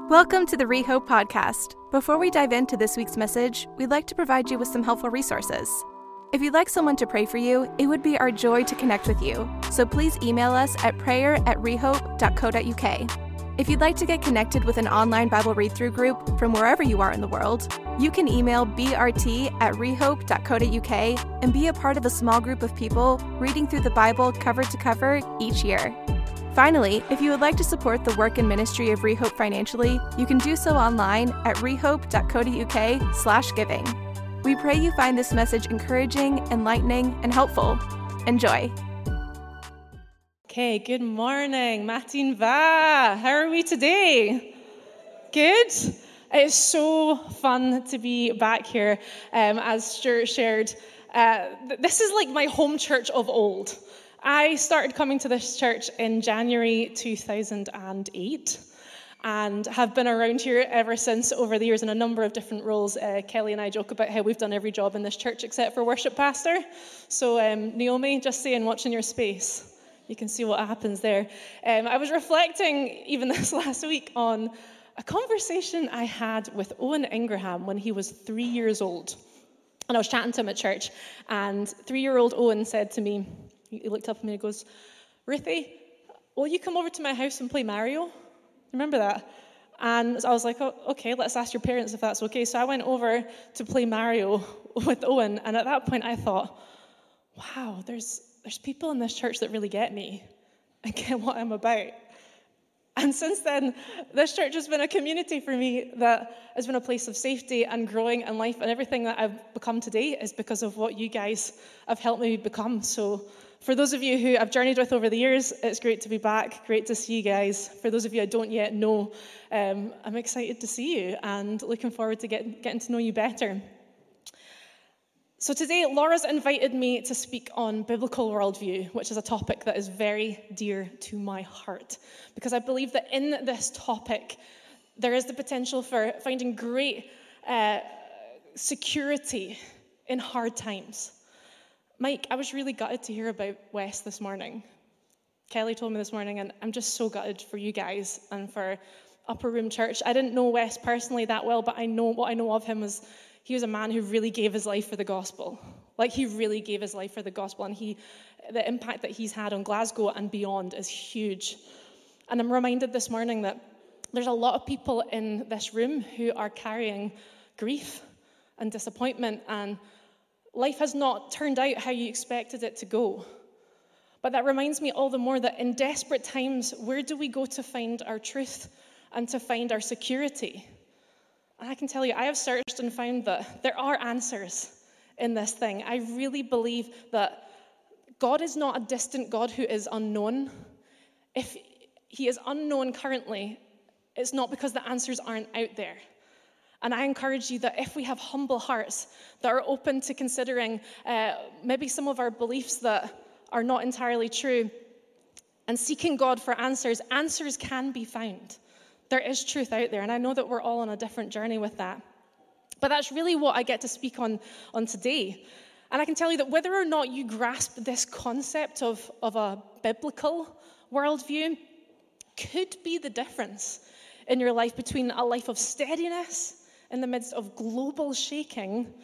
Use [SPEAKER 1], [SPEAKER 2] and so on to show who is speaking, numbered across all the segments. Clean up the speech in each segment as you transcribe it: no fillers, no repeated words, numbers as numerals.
[SPEAKER 1] Welcome to the Rehope Podcast. Before we dive into this week's message, we'd like to provide you with some helpful resources. If you'd like someone to pray for you, it would be our joy to connect with you. So please email us at prayer@rehope.co.uk. If you'd like to get connected with an online Bible read-through group from wherever you are in the world, you can email brt@rehope.co.uk and be a part of a small group of people reading through the Bible cover to cover each year. Finally, if you would like to support the work and ministry of Rehope financially, you can do so online at rehope.co.uk/giving. We pray you find this message encouraging, enlightening, and helpful. Enjoy.
[SPEAKER 2] Okay, good morning, Matin Va. How are we today? Good? It's so fun to be back here. As Stuart shared, this is like my home church of old. I started coming to this church in January 2008 and have been around here ever since over the years in a number of different roles. Kelly and I joke about how we've done every job in this church except for worship pastor. So Naomi, just saying, watching your space. You can see what happens there. I was reflecting even this last week on a conversation I had with Owen Ingraham when he was 3 years old. And I was chatting to him at church, and 3-year-old Owen said to me, he looked up at me and he goes, "Ruthie, will you come over to my house and play Mario?" Remember that? And I was like, "Oh, okay, let's ask your parents if that's okay." So I went over to play Mario with Owen, and at that point I thought, wow, there's people in this church that really get me and get what I'm about. And since then, this church has been a community for me that has been a place of safety and growing and life, and everything that I've become today is because of what you guys have helped me become. So for those of you who I've journeyed with over the years, it's great to be back. Great to see you guys. For those of you I don't yet know, I'm excited to see you and looking forward to getting to know you better. So today, Laura's invited me to speak on biblical worldview, which is a topic that is very dear to my heart, because I believe that in this topic, there is the potential for finding great security in hard times. Mike, I was really gutted to hear about Wes this morning. Kelly told me this morning, and I'm just so gutted for you guys and for Upper Room Church. I didn't know Wes personally that well, but what I know of him was he was a man who really gave his life for the gospel. Like, he really gave his life for the gospel, and the impact that he's had on Glasgow and beyond is huge. And I'm reminded this morning that there's a lot of people in this room who are carrying grief and disappointment, and life has not turned out how you expected it to go. But that reminds me all the more that in desperate times, where do we go to find our truth and to find our security? And I can tell you, I have searched and found that there are answers in this thing. I really believe that God is not a distant God who is unknown. If he is unknown currently, it's not because the answers aren't out there. And I encourage you that if we have humble hearts that are open to considering maybe some of our beliefs that are not entirely true and seeking God for answers, answers can be found. There is truth out there, and I know that we're all on a different journey with that. But that's really what I get to speak on today. And I can tell you that whether or not you grasp this concept of a biblical worldview could be the difference in your life between a life of steadiness in the midst of global shaking,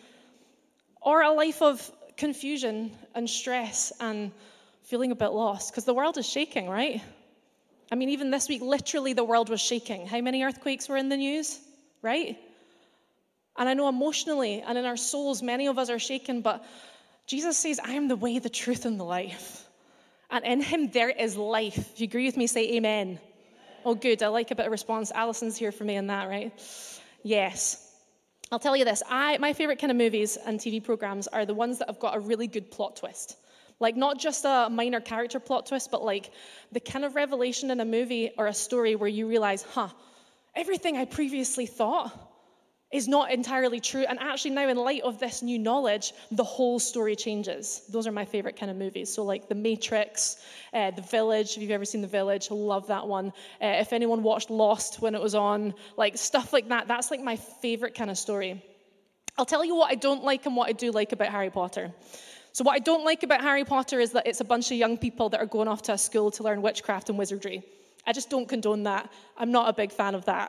[SPEAKER 2] or a life of confusion and stress and feeling a bit lost. Because the world is shaking, right? I mean, even this week, literally the world was shaking. How many earthquakes were in the news, right? And I know emotionally and in our souls, many of us are shaken, but Jesus says, "I am the way, the truth, and the life." And in him there is life. If you agree with me, say amen. Oh, good. I like a bit of response. Alison's here for me in that, right? Yes. I'll tell you this. My favorite kind of movies and TV programs are the ones that have got a really good plot twist. Like, not just a minor character plot twist, but like the kind of revelation in a movie or a story where you realize, everything I previously thought is not entirely true. And actually now, in light of this new knowledge, the whole story changes. Those are my favorite kind of movies. So like The Matrix, The Village. If you've ever seen The Village, I love that one. If anyone watched Lost when it was on, like stuff like that, that's like my favorite kind of story. I'll tell you what I don't like and what I do like about Harry Potter. So what I don't like about Harry Potter is that it's a bunch of young people that are going off to a school to learn witchcraft and wizardry. I just don't condone that. I'm not a big fan of that.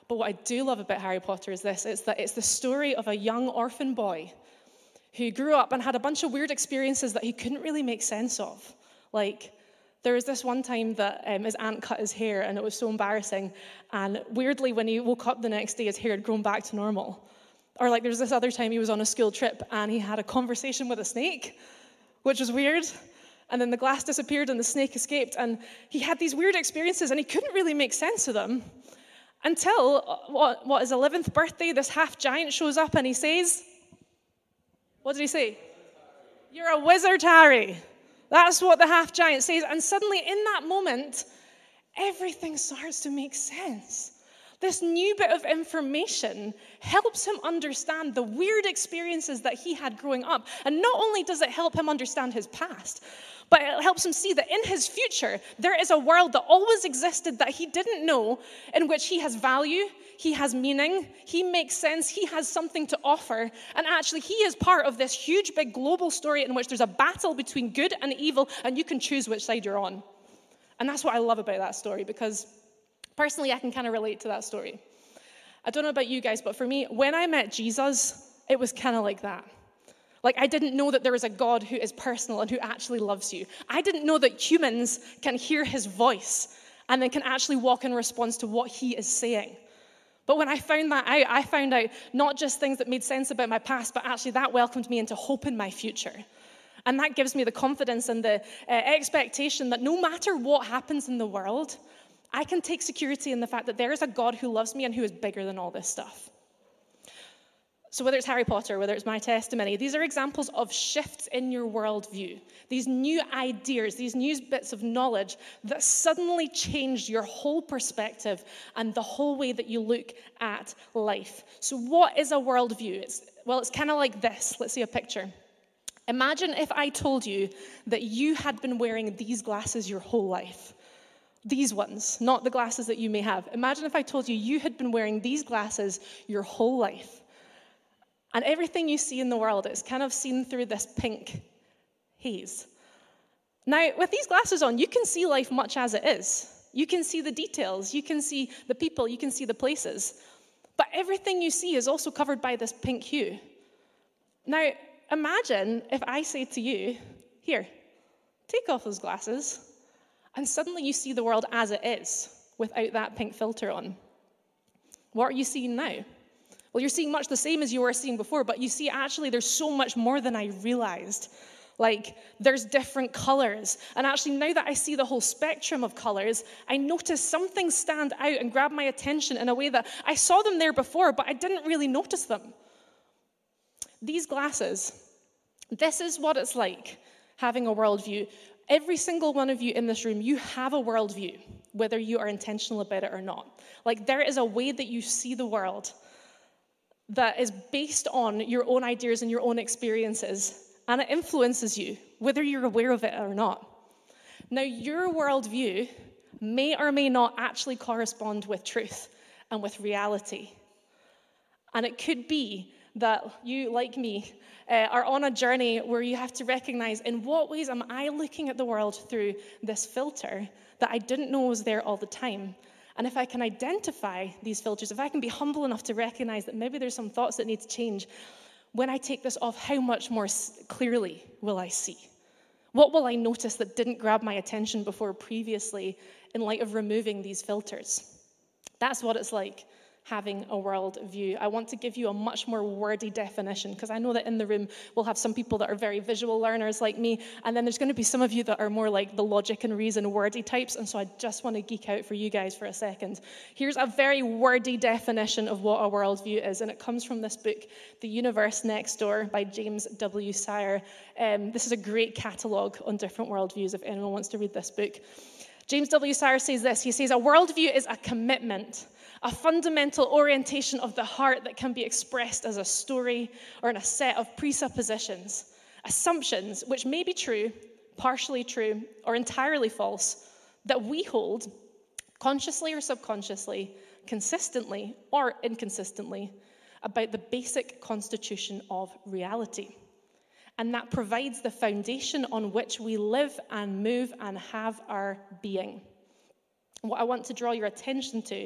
[SPEAKER 2] But what I do love about Harry Potter is this. It's that it's the story of a young orphan boy who grew up and had a bunch of weird experiences that he couldn't really make sense of. Like, there was this one time that his aunt cut his hair, and it was so embarrassing. And weirdly, when he woke up the next day, his hair had grown back to normal. Or like, there was this other time he was on a school trip, and he had a conversation with a snake, which was weird. And then the glass disappeared, and the snake escaped. And he had these weird experiences, and he couldn't really make sense of them. Until, his 11th birthday, this half-giant shows up, and he says, what did he say? You're a wizard, Harry. That's what the half-giant says. And suddenly, in that moment, everything starts to make sense. This new bit of information helps him understand the weird experiences that he had growing up. And not only does it help him understand his past, but it helps him see that in his future, there is a world that always existed that he didn't know, in which he has value, he has meaning, he makes sense, he has something to offer. And actually, he is part of this huge, big global story in which there's a battle between good and evil, and you can choose which side you're on. And that's what I love about that story, because personally, I can kind of relate to that story. I don't know about you guys, but for me, when I met Jesus, it was kind of like that. Like, I didn't know that there is a God who is personal and who actually loves you. I didn't know that humans can hear his voice and then can actually walk in response to what he is saying. But when I found that out, I found out not just things that made sense about my past, but actually that welcomed me into hope in my future. And that gives me the confidence and the expectation that no matter what happens in the world, I can take security in the fact that there is a God who loves me and who is bigger than all this stuff. So whether it's Harry Potter, whether it's my testimony, these are examples of shifts in your worldview. These new ideas, these new bits of knowledge that suddenly changed your whole perspective and the whole way that you look at life. So what is a worldview? It's kind of like this. Let's see a picture. Imagine if I told you that you had been wearing these glasses your whole life. These ones, not the glasses that you may have. Imagine if I told you you had been wearing these glasses your whole life. And everything you see in the world is kind of seen through this pink haze. Now, with these glasses on, you can see life much as it is. You can see the details, you can see the people, you can see the places. But everything you see is also covered by this pink hue. Now, imagine if I say to you, here, take off those glasses, and suddenly you see the world as it is, without that pink filter on. What are you seeing now? Well, you're seeing much the same as you were seeing before, but you see, actually, there's so much more than I realized. Like, there's different colors. And actually, now that I see the whole spectrum of colors, I notice some things stand out and grab my attention in a way that I saw them there before, but I didn't really notice them. These glasses, this is what it's like having a worldview. Every single one of you in this room, you have a worldview, whether you are intentional about it or not. Like, there is a way that you see the world that is based on your own ideas and your own experiences, and it influences you, whether you're aware of it or not. Now, your worldview may or may not actually correspond with truth and with reality. And it could be that you, like me, are on a journey where you have to recognize, in what ways am I looking at the world through this filter that I didn't know was there all the time? And if I can identify these filters, if I can be humble enough to recognize that maybe there's some thoughts that need to change, when I take this off, how much more clearly will I see? What will I notice that didn't grab my attention before previously in light of removing these filters? That's what it's like having a world view. I want to give you a much more wordy definition, because I know that in the room we'll have some people that are very visual learners like me, and then there's going to be some of you that are more like the logic and reason wordy types, and so I just want to geek out for you guys for a second. Here's a very wordy definition of what a worldview is, and it comes from this book, The Universe Next Door by James W. Sire. This is a great catalogue on different worldviews if anyone wants to read this book. James W. Sire says this. He says, a worldview is a commitment, a fundamental orientation of the heart that can be expressed as a story or in a set of presuppositions, assumptions which may be true, partially true, or entirely false, that we hold consciously or subconsciously, consistently or inconsistently, about the basic constitution of reality. And that provides the foundation on which we live and move and have our being. What I want to draw your attention to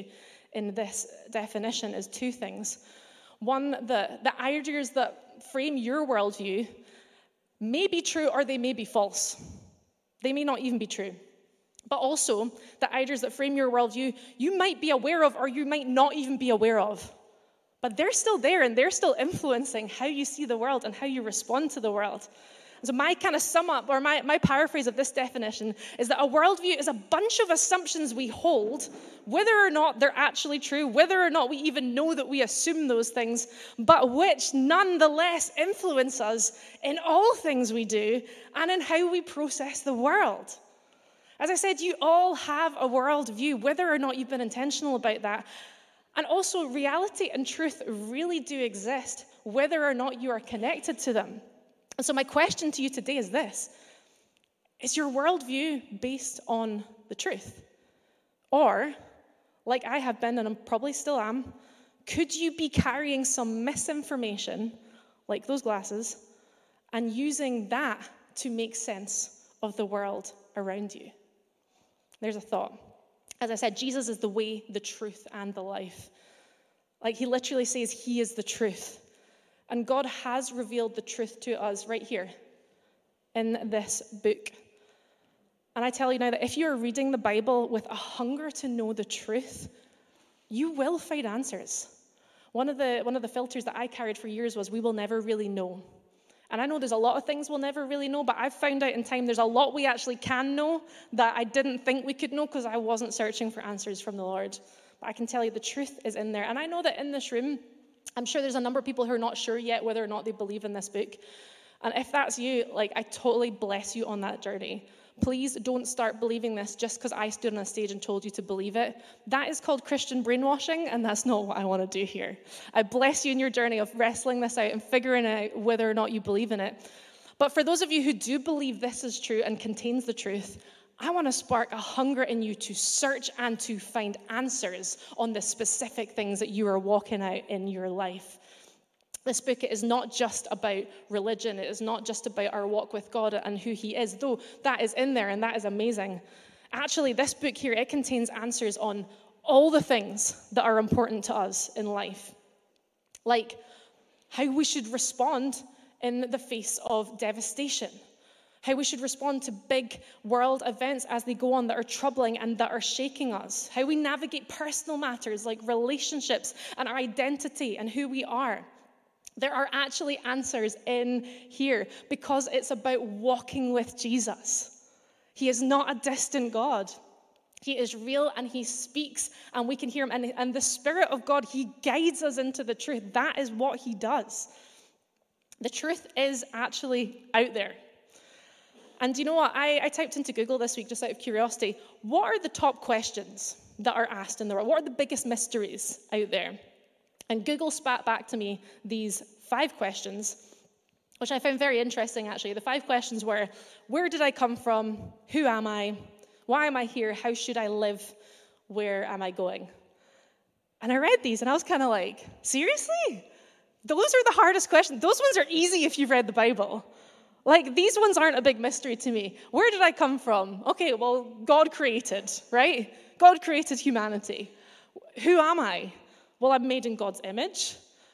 [SPEAKER 2] in this definition is two things. One, the ideas that frame your worldview may be true or they may be false. They may not even be true. But also, the ideas that frame your worldview, you might be aware of or you might not even be aware of. But they're still there and they're still influencing how you see the world and how you respond to the world. So my kind of sum up, or my paraphrase of this definition, is that a worldview is a bunch of assumptions we hold, whether or not they're actually true, whether or not we even know that we assume those things, but which nonetheless influence us in all things we do and in how we process the world. As I said, you all have a worldview, whether or not you've been intentional about that. And also, reality and truth really do exist, whether or not you are connected to them. And so my question to you today is this: is your worldview based on the truth? Or, like I have been and I probably still am, could you be carrying some misinformation, like those glasses, and using that to make sense of the world around you? There's a thought. As I said, Jesus is the way, the truth, and the life. Like he literally says he is the truth. And God has revealed the truth to us right here in this book. And I tell you now that if you're reading the Bible with a hunger to know the truth, you will find answers. One of the filters that I carried for years was we will never really know. And I know there's a lot of things we'll never really know, but I've found out in time there's a lot we actually can know that I didn't think we could know because I wasn't searching for answers from the Lord. But I can tell you the truth is in there. And I know that in this room, I'm sure there's a number of people who are not sure yet whether or not they believe in this book. And if that's you, like, I totally bless you on that journey. Please don't start believing this just because I stood on a stage and told you to believe it. That is called Christian brainwashing, and that's not what I want to do here. I bless you in your journey of wrestling this out and figuring out whether or not you believe in it. But for those of you who do believe this is true and contains the truth, I want to spark a hunger in you to search and to find answers on the specific things that you are walking out in your life. This book is not just about religion. It is not just about our walk with God and who he is, though that is in there and that is amazing. Actually, this book here, it contains answers on all the things that are important to us in life. Like how we should respond in the face of devastation. How we should respond to big world events as they go on that are troubling and that are shaking us. How we navigate personal matters like relationships and our identity and who we are. There are actually answers in here because it's about walking with Jesus. He is not a distant God. He is real and he speaks and we can hear him. And the Spirit of God, he guides us into the truth. That is what he does. The truth is actually out there. And you know what? I typed into Google this week just out of curiosity. What are the top questions that are asked in the world? What are the biggest mysteries out there? And Google spat back to me these 5 questions, which I found very interesting, actually. The 5 questions were, where did I come from? Who am I? Why am I here? How should I live? Where am I going? And I read these, and I was kind of like, seriously? Those are the hardest questions. Those ones are easy if you've read the Bible. Like, these ones aren't a big mystery to me. Where did I come from? Okay, well, God created, right? God created humanity. Who am I? Well, I'm made in God's image.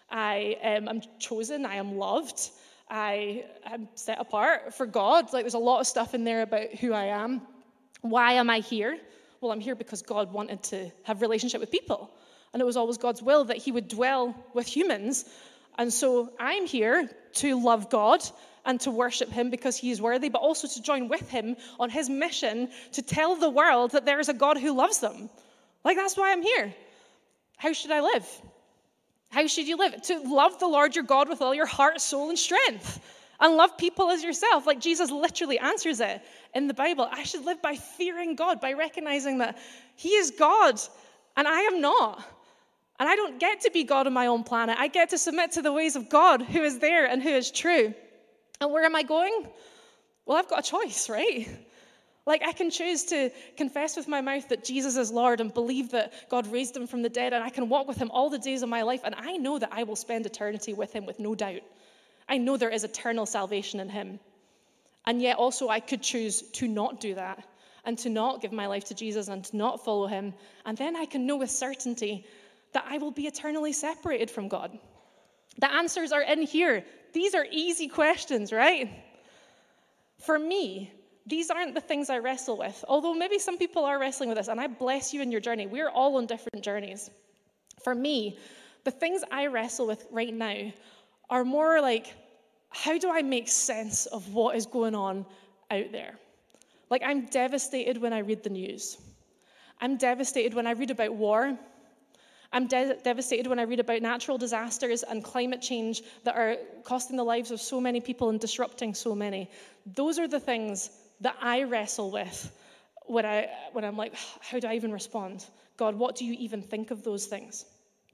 [SPEAKER 2] I'm chosen. I am loved. I am set apart for God. Like, there's a lot of stuff in there about who I am. Why am I here? Well, I'm here because God wanted to have a relationship with people. And it was always God's will that he would dwell with humans. And so I'm here to love God and to worship him because he is worthy, but also to join with him on his mission to tell the world that there is a God who loves them. Like, that's why I'm here. How should I live? How should you live? To love the Lord your God with all your heart, soul, and strength. And love people as yourself. Like, Jesus literally answers it in the Bible. I should live by fearing God, by recognizing that he is God and I am not. And I don't get to be God on my own planet. I get to submit to the ways of God who is there and who is true. And where am I going? Well, I've got a choice, right? Like, I can choose to confess with my mouth that Jesus is Lord and believe that God raised him from the dead, and I can walk with him all the days of my life, and I know that I will spend eternity with him with no doubt. I know there is eternal salvation in him. And yet also I could choose to not do that and to not give my life to Jesus and to not follow him. And then I can know with certainty that I will be eternally separated from God. The answers are in here. These are easy questions, right? For me, these aren't the things I wrestle with, although maybe some people are wrestling with this, and I bless you in your journey. We're all on different journeys. For me, the things I wrestle with right now are more like, how do I make sense of what is going on out there? Like, I'm devastated when I read the news. I'm devastated when I read about war. I'm devastated when I read about natural disasters and climate change that are costing the lives of so many people and disrupting so many. Those are the things that I wrestle with when I'm like, how do I even respond? God, what do you even think of those things?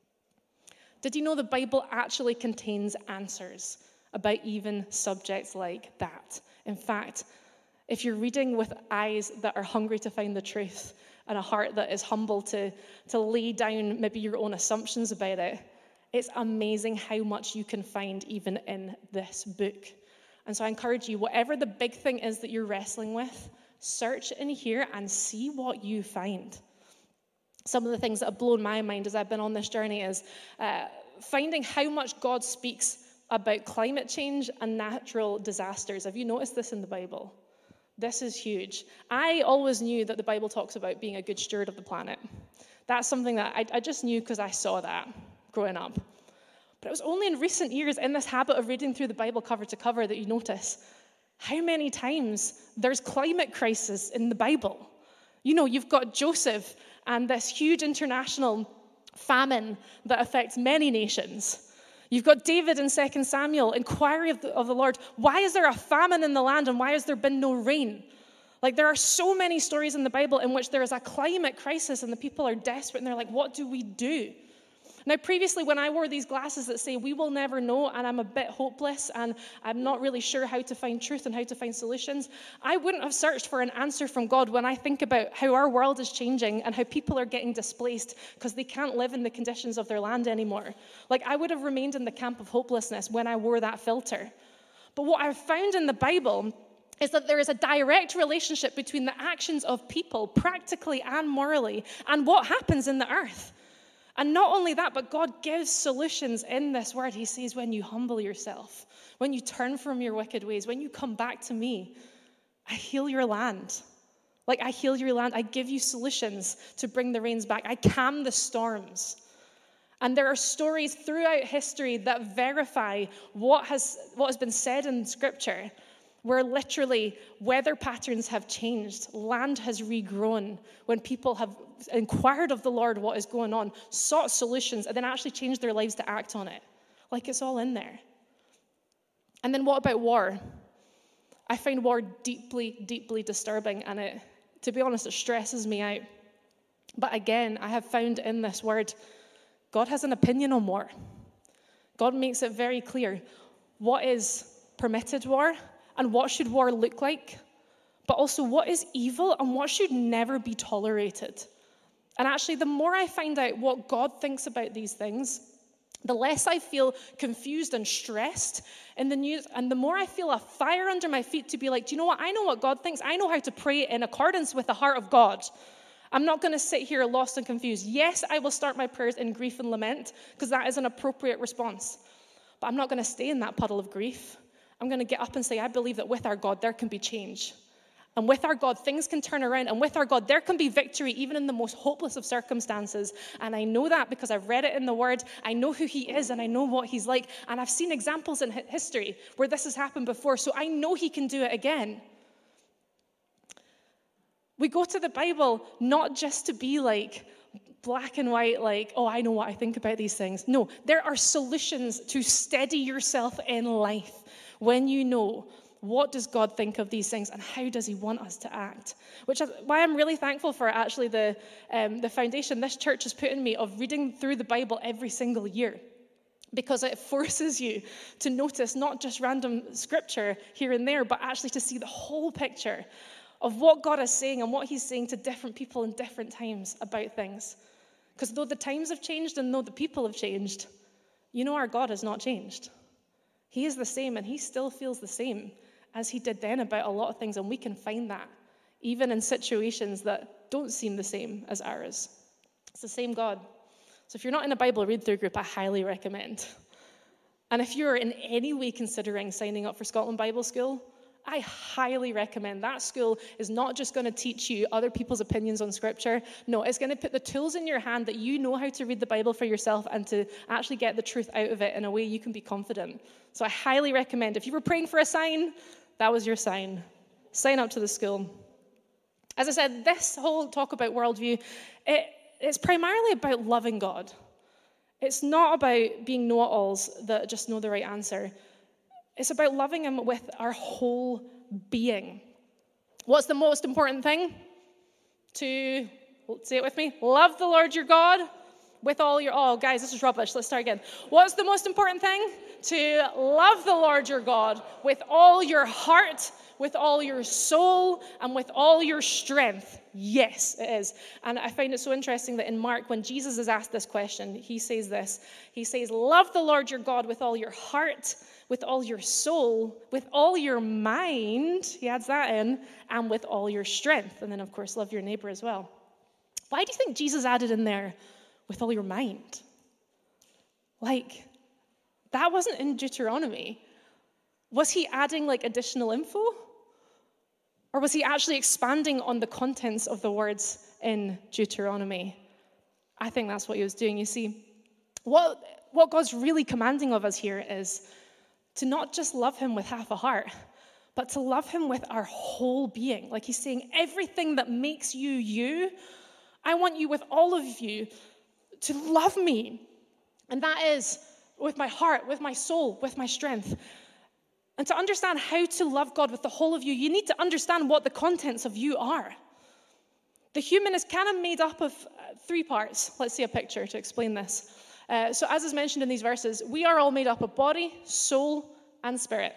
[SPEAKER 2] Did you know the Bible actually contains answers about even subjects like that? In fact, if you're reading with eyes that are hungry to find the truth and a heart that is humble to lay down maybe your own assumptions about it, it's amazing how much you can find even in this book. And so I encourage you, whatever the big thing is that you're wrestling with, search in here and see what you find. Some of the things that have blown my mind as I've been on this journey is finding how much God speaks about climate change and natural disasters. Have you noticed this in the Bible? This is huge. I always knew that the Bible talks about being a good steward of the planet. That's something that I just knew because I saw that growing up. But it was only in recent years, in this habit of reading through the Bible cover to cover, that you notice how many times there's climate crisis in the Bible. You know, you've got Joseph and this huge international famine that affects many nations. You've got David in 2 Samuel, inquiry of the Lord. Why is there a famine in the land and why has there been no rain? Like, there are so many stories in the Bible in which there is a climate crisis and the people are desperate and they're like, what do we do? Now, previously, when I wore these glasses that say, we will never know, and I'm a bit hopeless, and I'm not really sure how to find truth and how to find solutions, I wouldn't have searched for an answer from God when I think about how our world is changing and how people are getting displaced because they can't live in the conditions of their land anymore. Like, I would have remained in the camp of hopelessness when I wore that filter. But what I've found in the Bible is that there is a direct relationship between the actions of people, practically and morally, and what happens in the earth. And not only that, but God gives solutions in this word. He says, when you humble yourself, when you turn from your wicked ways, when you come back to me, I heal your land. Like, I heal your land. I give you solutions to bring the rains back. I calm the storms. And there are stories throughout history that verify what has been said in Scripture, where literally weather patterns have changed, land has regrown, when people have inquired of the Lord what is going on, sought solutions, and then actually changed their lives to act on it. Like, it's all in there. And then what about war? I find war deeply, deeply disturbing, and it, to be honest, it stresses me out. But again, I have found in this word, God has an opinion on war. God makes it very clear what is permitted war and what should war look like, but also what is evil and what should never be tolerated. And actually, the more I find out what God thinks about these things, the less I feel confused and stressed in the news, and the more I feel a fire under my feet to be like, do you know what? I know what God thinks. I know how to pray in accordance with the heart of God. I'm not going to sit here lost and confused. Yes, I will start my prayers in grief and lament, because that is an appropriate response. But I'm not going to stay in that puddle of grief. I'm going to get up and say, I believe that with our God, there can be change. And with our God, things can turn around. And with our God, there can be victory even in the most hopeless of circumstances. And I know that because I've read it in the Word. I know who He is and I know what He's like. And I've seen examples in history where this has happened before. So I know He can do it again. We go to the Bible not just to be like black and white, like, oh, I know what I think about these things. No, there are solutions to steady yourself in life when you know what does God think of these things and how does He want us to act? Which is why I'm really thankful for actually the foundation this church has put in me of reading through the Bible every single year. Because it forces you to notice not just random scripture here and there, but actually to see the whole picture of what God is saying and what He's saying to different people in different times about things. Because though the times have changed and though the people have changed, you know our God has not changed. He is the same and He still feels the same as He did then about a lot of things, and we can find that even in situations that don't seem the same as ours. It's the same God. So if you're not in a Bible read-through group, I highly recommend. And if you're in any way considering signing up for Scotland Bible School, I highly recommend. That school is not just going to teach you other people's opinions on Scripture. No, it's going to put the tools in your hand that you know how to read the Bible for yourself and to actually get the truth out of it in a way you can be confident. So I highly recommend. If you were praying for a sign, that was your sign. Sign up to the school. As I said, this whole talk about worldview, it's primarily about loving God. It's not about being know-it-alls that just know the right answer. It's about loving him with our whole being. What's the most important thing? To, say it with me, love the Lord your God with all your, oh guys, this is rubbish, let's start again. What's the most important thing? To love the Lord your God with all your heart, with all your soul, and with all your strength. Yes, it is. And I find it so interesting that in Mark, when Jesus is asked this question, he says this. He says, love the Lord your God with all your heart, with all your soul, with all your mind, he adds that in, and with all your strength. And then, of course, love your neighbor as well. Why do you think Jesus added in there, with all your mind? Like, that wasn't in Deuteronomy. Was he adding, like, additional info? Or was he actually expanding on the contents of the words in Deuteronomy? I think that's what he was doing. You see, what God's really commanding of us here is to not just love him with half a heart, but to love him with our whole being. Like he's saying, everything that makes you, you, I want you with all of you to love me. And that is with my heart, with my soul, with my strength. And to understand how to love God with the whole of you, you need to understand what the contents of you are. The human is kind of made up of three parts. Let's see a picture to explain this. So as is mentioned in these verses, we are all made up of body, soul, and spirit.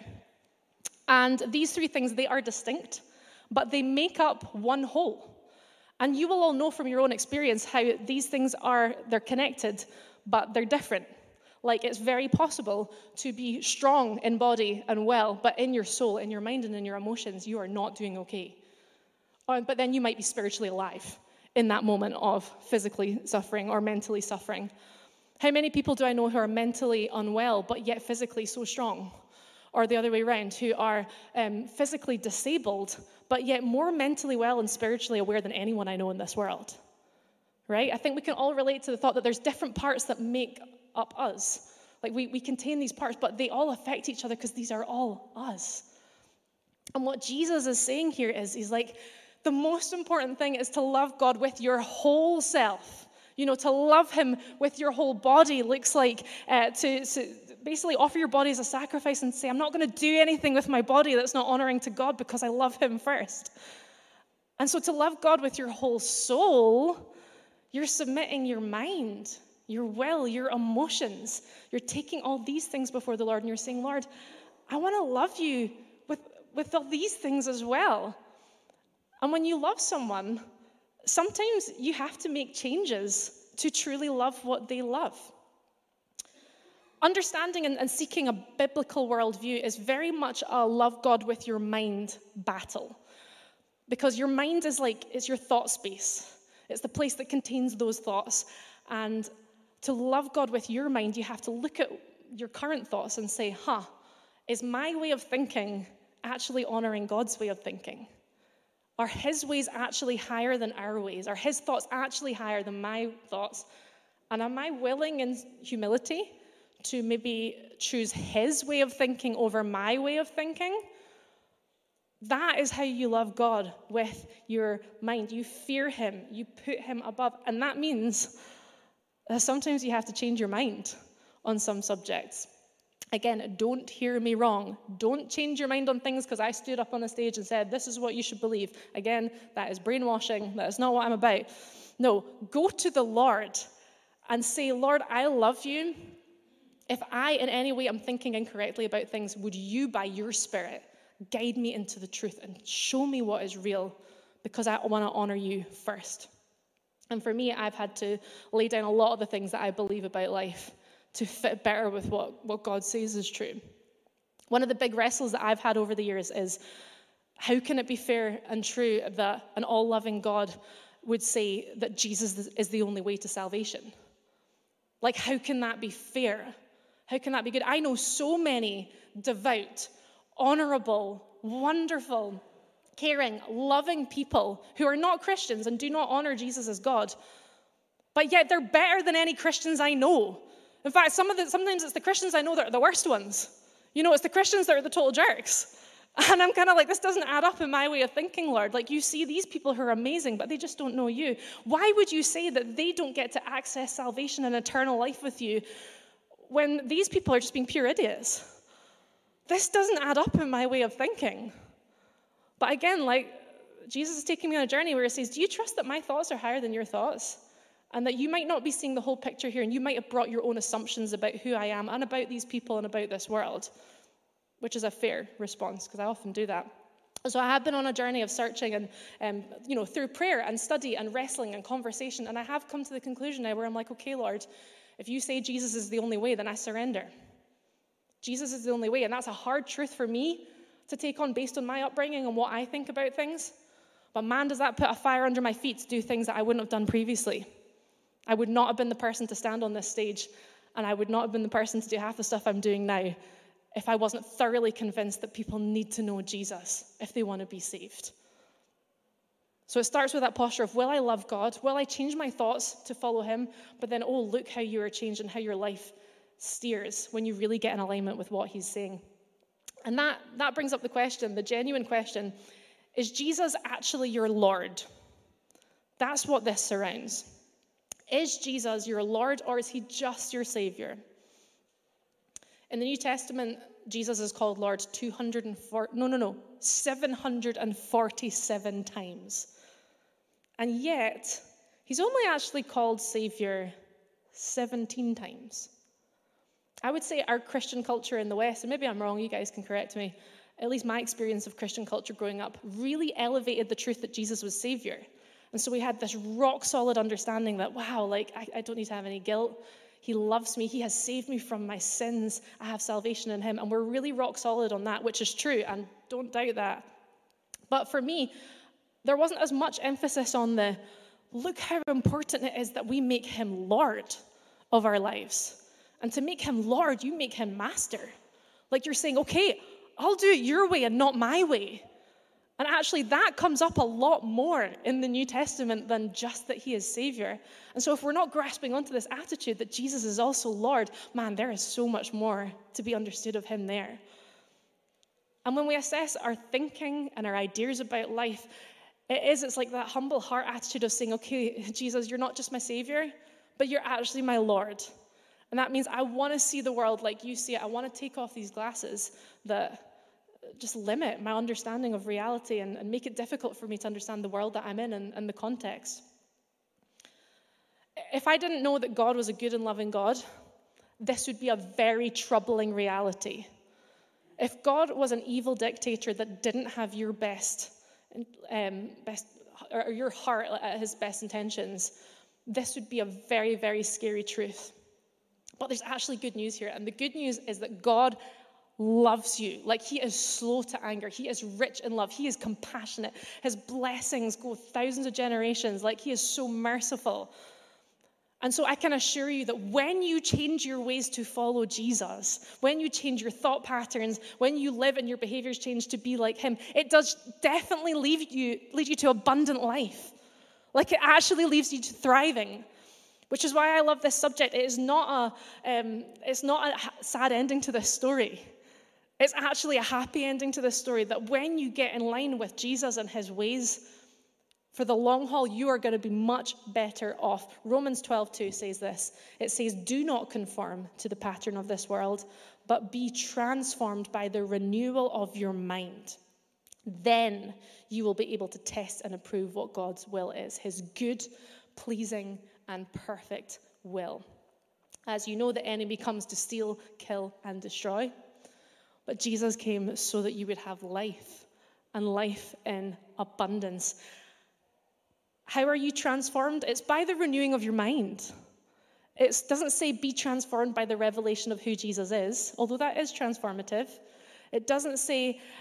[SPEAKER 2] And these three things, they are distinct, but they make up one whole. And you will all know from your own experience how these things they're connected, but they're different. Like it's very possible to be strong in body and well, but in your soul, in your mind, and in your emotions, you are not doing okay. But then you might be spiritually alive in that moment of physically suffering or mentally suffering. How many people do I know who are mentally unwell, but yet physically so strong? Or the other way around, who are physically disabled, but yet more mentally well and spiritually aware than anyone I know in this world. Right? I think we can all relate to the thought that there's different parts that make up us. Like we contain these parts, but they all affect each other because these are all us. And what Jesus is saying here is, he's like, the most important thing is to love God with your whole self. You know, to love him with your whole body looks like to basically offer your body as a sacrifice and say, I'm not going to do anything with my body that's not honoring to God because I love him first. And so to love God with your whole soul, you're submitting your mind, your will, your emotions. You're taking all these things before the Lord and you're saying, Lord, I want to love you with all these things as well. And when you love someone, sometimes you have to make changes to truly love what they love. Understanding and seeking a biblical worldview is very much a love God with your mind battle. Because your mind is like, it's your thought space. It's the place that contains those thoughts. And to love God with your mind, you have to look at your current thoughts and say, is my way of thinking actually honoring God's way of thinking? Are his ways actually higher than our ways? Are his thoughts actually higher than my thoughts? And am I willing in humility to maybe choose his way of thinking over my way of thinking? That is how you love God with your mind. You fear him. You put him above. And that means that sometimes you have to change your mind on some subjects. Again, don't hear me wrong. Don't change your mind on things because I stood up on the stage and said, this is what you should believe. Again, that is brainwashing. That is not what I'm about. No, go to the Lord and say, Lord, I love you. If I in any way am thinking incorrectly about things, would you, by your Spirit, guide me into the truth and show me what is real, because I want to honor you first. And for me, I've had to lay down a lot of the things that I believe about life to fit better with what God says is true. One of the big wrestles that I've had over the years is How can it be fair and true that an all-loving God would say that Jesus is the only way to salvation? Like, how can that be fair? How can that be good? I know so many devout, honorable, wonderful, caring, loving people who are not Christians and do not honor Jesus as God, but yet they're better than any Christians I know. In fact, sometimes it's the Christians I know that are the worst ones. You know, it's the Christians that are the total jerks. And I'm kind of like, this doesn't add up in my way of thinking, Lord. Like, you see these people who are amazing, but they just don't know you. Why would you say that they don't get to access salvation and eternal life with you when these people are just being pure idiots? This doesn't add up in my way of thinking. But again, like, Jesus is taking me on a journey where he says, do you trust that my thoughts are higher than your thoughts? And that you might not be seeing the whole picture here, and you might have brought your own assumptions about who I am and about these people and about this world, which is a fair response, because I often do that. So I have been on a journey of searching and through prayer and study and wrestling and conversation, and I have come to the conclusion now where I'm like, okay, Lord, if you say Jesus is the only way, then I surrender. Jesus is the only way, and that's a hard truth for me to take on based on my upbringing and what I think about things. But man, does that put a fire under my feet to do things that I wouldn't have done previously. I would not have been the person to stand on this stage, and I would not have been the person to do half the stuff I'm doing now if I wasn't thoroughly convinced that people need to know Jesus if they want to be saved. So it starts with that posture of, will I love God? Will I change my thoughts to follow him? But then, oh, look how you are changed and how your life steers when you really get in alignment with what he's saying. And that brings up the question, the genuine question, is Jesus actually your Lord? That's what this surrounds. Is Jesus your Lord, or is he just your Savior? In the New Testament, Jesus is called Lord 747 times. And yet, he's only actually called Savior 17 times. I would say our Christian culture in the West, and maybe I'm wrong, you guys can correct me, at least my experience of Christian culture growing up, really elevated the truth that Jesus was Savior. And so we had this rock-solid understanding that, wow, like, I don't need to have any guilt. He loves me. He has saved me from my sins. I have salvation in him. And we're really rock-solid on that, which is true, and don't doubt that. But for me, there wasn't as much emphasis on the, look how important it is that we make him Lord of our lives. And to make him Lord, you make him master. Like, you're saying, okay, I'll do it your way and not my way. And actually, that comes up a lot more in the New Testament than just that he is Savior. And so if we're not grasping onto this attitude that Jesus is also Lord, man, there is so much more to be understood of him there. And when we assess our thinking and our ideas about life, it's like that humble heart attitude of saying, okay, Jesus, you're not just my Savior, but you're actually my Lord. And that means I want to see the world like you see it. I want to take off these glasses that just limit my understanding of reality and make it difficult for me to understand the world that I'm in and the context. If I didn't know that God was a good and loving God, this would be a very troubling reality. If God was an evil dictator that didn't have your best or your heart at his best intentions, this would be a very, very scary truth. But there's actually good news here, and the good news is that God loves you. Like, he is slow to anger. He is rich in love. He is compassionate. His blessings go thousands of generations. Like, he is so merciful. And so I can assure you that when you change your ways to follow Jesus, when you change your thought patterns, when you live and your behaviors change to be like him, it does definitely lead you to abundant life. Like, it actually leads you to thriving. Which is why I love this subject. It's not a sad ending to this story. It's actually a happy ending to this story, that when you get in line with Jesus and his ways, for the long haul, you are going to be much better off. Romans 12:2 says this. It says, do not conform to the pattern of this world, but be transformed by the renewal of your mind. Then you will be able to test and approve what God's will is, his good, pleasing, and perfect will. As you know, the enemy comes to steal, kill, and destroy. But Jesus came so that you would have life, and life in abundance. How are you transformed? It's by the renewing of your mind. It doesn't say be transformed by the revelation of who Jesus is, although that is transformative. It doesn't say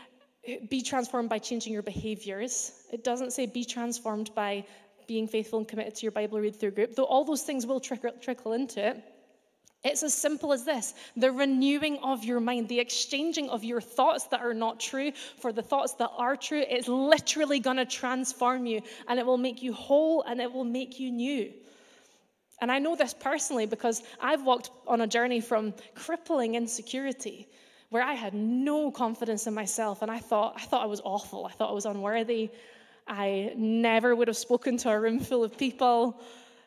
[SPEAKER 2] be transformed by changing your behaviors. It doesn't say be transformed by being faithful and committed to your Bible read-through group, though all those things will trickle into it. It's as simple as this: the renewing of your mind, the exchanging of your thoughts that are not true for the thoughts that are true. It's literally going to transform you, and it will make you whole, and it will make you new. And I know this personally because I've walked on a journey from crippling insecurity, where I had no confidence in myself, and I thought I was awful. I thought I was unworthy. I never would have spoken to a room full of people.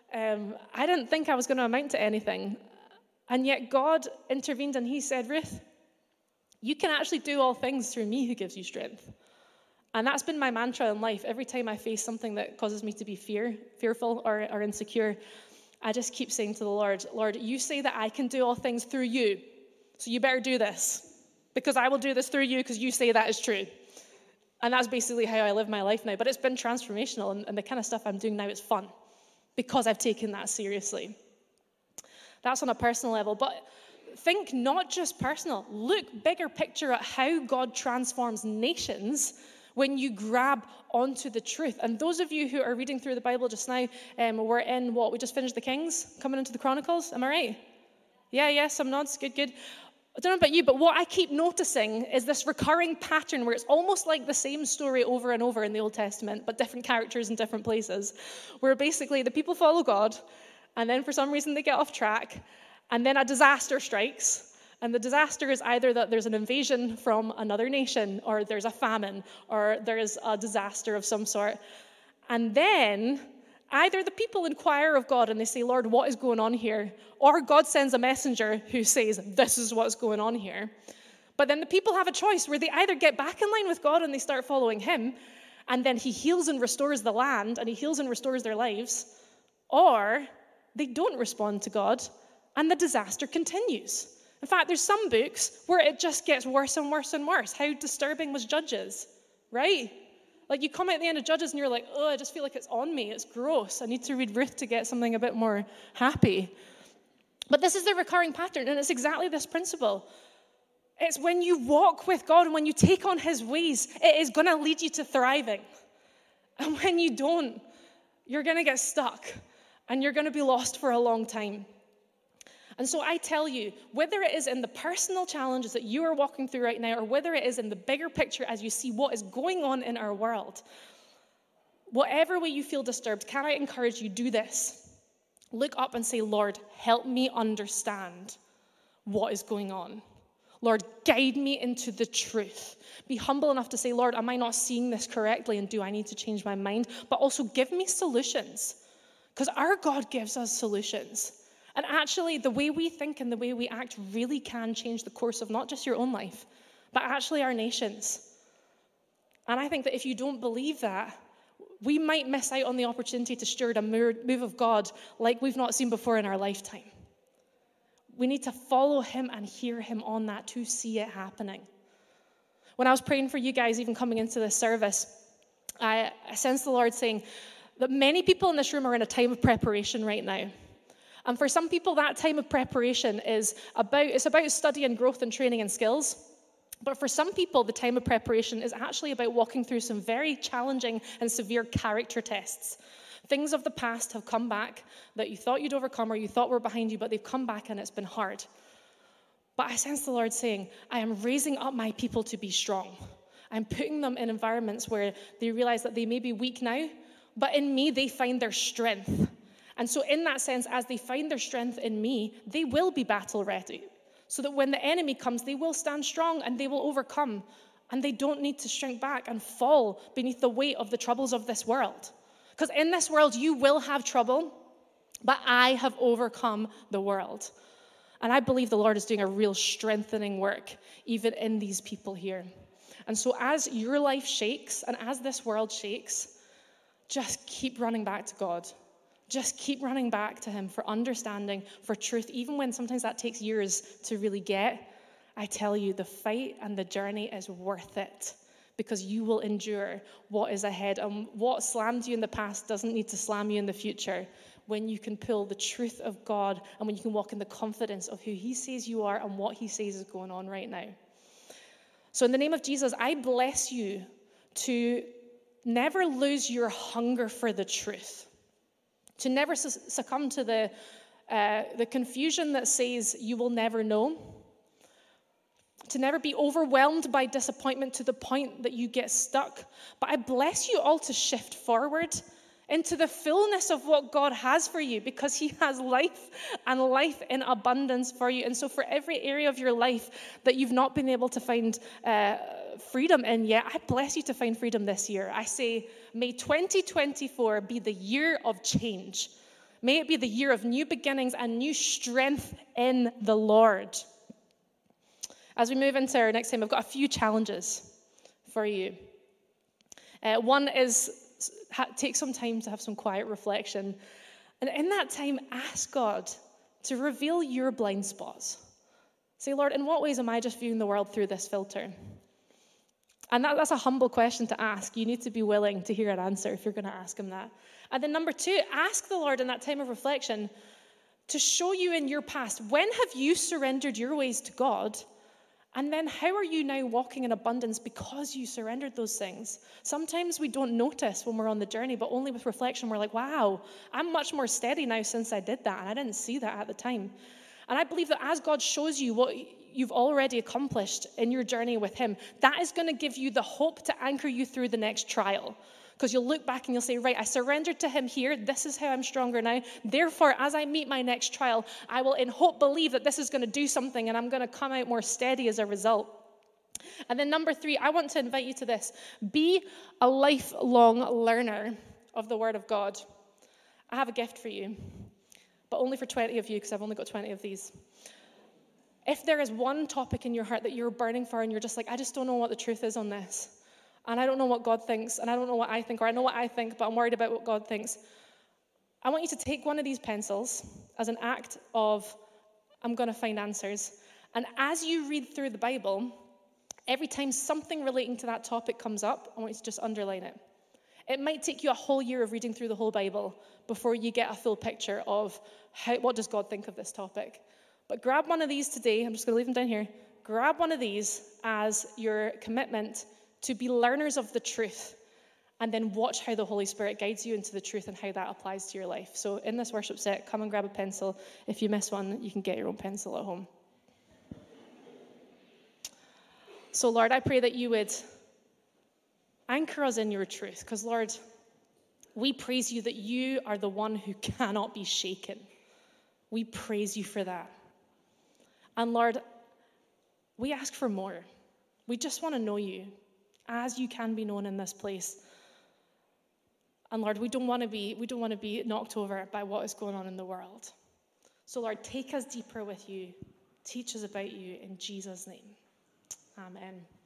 [SPEAKER 2] I didn't think I was going to amount to anything. And yet God intervened and he said, Ruth, you can actually do all things through me who gives you strength. And that's been my mantra in life. Every time I face something that causes me to be fearful or insecure, I just keep saying to the Lord, Lord, you say that I can do all things through you. So you better do this, because I will do this through you because you say that is true. And that's basically how I live my life now. But it's been transformational, and the kind of stuff I'm doing now is fun because I've taken that seriously. That's on a personal level, but think not just personal. Look bigger picture at how God transforms nations when you grab onto the truth. And those of you who are reading through the Bible just now, we're in we just finished the Kings, coming into the Chronicles. Am I right? Yeah, some nods. Good. I don't know about you, but what I keep noticing is this recurring pattern where it's almost like the same story over and over in the Old Testament, but different characters in different places, where basically the people follow God, and then for some reason they get off track, and then a disaster strikes. And the disaster is either that there's an invasion from another nation, or there's a famine, or there's a disaster of some sort. And then either the people inquire of God and they say, Lord, what is going on here? Or God sends a messenger who says, this is what's going on here. But then the people have a choice where they either get back in line with God and they start following him, and then he heals and restores the land, and he heals and restores their lives, or they don't respond to God, and the disaster continues. In fact, there's some books where it just gets worse and worse and worse. How disturbing was Judges, right? Like you come out at the end of Judges and you're like, oh, I just feel like it's on me. It's gross. I need to read Ruth to get something a bit more happy. But this is the recurring pattern, and it's exactly this principle. It's when you walk with God and when you take on his ways, it is going to lead you to thriving. And when you don't, you're going to get stuck. And you're going to be lost for a long time. And so I tell you, whether it is in the personal challenges that you are walking through right now, or whether it is in the bigger picture as you see what is going on in our world, whatever way you feel disturbed, can I encourage you, do this. Look up and say, Lord, help me understand what is going on. Lord, guide me into the truth. Be humble enough to say, Lord, am I not seeing this correctly, and do I need to change my mind? But also give me solutions. Because our God gives us solutions. And actually, the way we think and the way we act really can change the course of not just your own life, but actually our nations. And I think that if you don't believe that, we might miss out on the opportunity to steward a move of God like we've not seen before in our lifetime. We need to follow him and hear him on that to see it happening. When I was praying for you guys, even coming into this service, I sensed the Lord saying that many people in this room are in a time of preparation right now. And for some people, that time of preparation is about study and growth and training and skills. But for some people, the time of preparation is actually about walking through some very challenging and severe character tests. Things of the past have come back that you thought you'd overcome or you thought were behind you, but they've come back and it's been hard. But I sense the Lord saying, I am raising up my people to be strong. I'm putting them in environments where they realize that they may be weak now, but in me, they find their strength. And so in that sense, as they find their strength in me, they will be battle ready. So that when the enemy comes, they will stand strong and they will overcome. And they don't need to shrink back and fall beneath the weight of the troubles of this world. Because in this world, you will have trouble, but I have overcome the world. And I believe the Lord is doing a real strengthening work, even in these people here. And so as your life shakes and as this world shakes, just keep running back to God. Just keep running back to him for understanding, for truth, even when sometimes that takes years to really get. I tell you, the fight and the journey is worth it because you will endure what is ahead. And what slammed you in the past doesn't need to slam you in the future when you can pull the truth of God and when you can walk in the confidence of who he says you are and what he says is going on right now. So in the name of Jesus, I bless you to never lose your hunger for the truth, to never succumb to the confusion that says you will never know, to never be overwhelmed by disappointment to the point that you get stuck. But I bless you all to shift forward into the fullness of what God has for you, because he has life and life in abundance for you. And so for every area of your life that you've not been able to find freedom in yet, I bless you to find freedom this year. I say, may 2024 be the year of change. May it be the year of new beginnings and new strength in the Lord. As we move into our next time, I've got a few challenges for you. One is take some time to have some quiet reflection. And in that time, ask God to reveal your blind spots. Say, Lord, in what ways am I just viewing the world through this filter? And that's a humble question to ask. You need to be willing to hear an answer if you're going to ask him that. And then number two, ask the Lord in that time of reflection to show you in your past, when have you surrendered your ways to God? And then how are you now walking in abundance because you surrendered those things? Sometimes we don't notice when we're on the journey, but only with reflection, we're like, wow, I'm much more steady now since I did that. And I didn't see that at the time. And I believe that as God shows you what you've already accomplished in your journey with him, that is going to give you the hope to anchor you through the next trial. Because you'll look back and you'll say, right, I surrendered to him here. This is how I'm stronger now. Therefore, as I meet my next trial, I will in hope believe that this is going to do something and I'm going to come out more steady as a result. And then number three, I want to invite you to this. Be a lifelong learner of the Word of God. I have a gift for you, but only for 20 of you, because I've only got 20 of these. If there is one topic in your heart that you're burning for and you're just like, I just don't know what the truth is on this, and I don't know what God thinks, and I don't know what I think, or I know what I think, but I'm worried about what God thinks, I want you to take one of these pencils as an act of, I'm going to find answers. And as you read through the Bible, every time something relating to that topic comes up, I want you to just underline it. It might take you a whole year of reading through the whole Bible before you get a full picture of what does God think of this topic. But grab one of these today. I'm just going to leave them down here. Grab one of these as your commitment to be learners of the truth, and then watch how the Holy Spirit guides you into the truth and how that applies to your life. So in this worship set, come and grab a pencil. If you miss one, you can get your own pencil at home. So Lord, I pray that you would anchor us in your truth, because Lord, we praise you that you are the one who cannot be shaken. We praise you for that. And Lord, we ask for more. We just want to know you as you can be known in this place. And Lord, we don't want to be knocked over by what is going on in the world. So Lord, take us deeper with you. Teach us about you in Jesus' name. Amen.